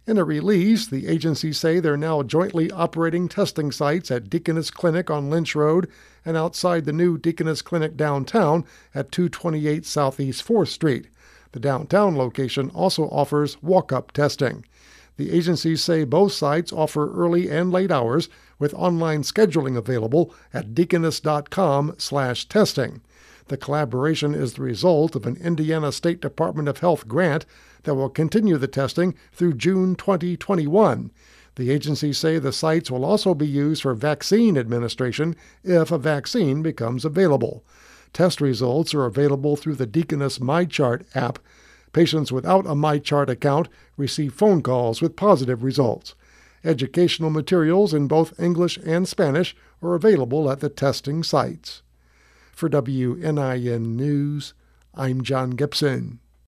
In a release, the agencies say they're now jointly operating testing sites at Deaconess Clinic on Lynch Road and outside the new Deaconess Clinic downtown at 228 Southeast 4th Street. The downtown location also offers walk-up testing. The agencies say both sites offer early and late hours, with online scheduling available at deaconess.com/testing. The collaboration is the result of an Indiana State Department of Health grant that will continue the testing through June 2021. The agencies say the sites will also be used for vaccine administration if a vaccine becomes available. Test results are available through the Deaconess MyChart app. Patients without a MyChart account receive phone calls with positive results. Educational materials in both English and Spanish are available at the testing sites. For WNIN News, I'm John Gibson.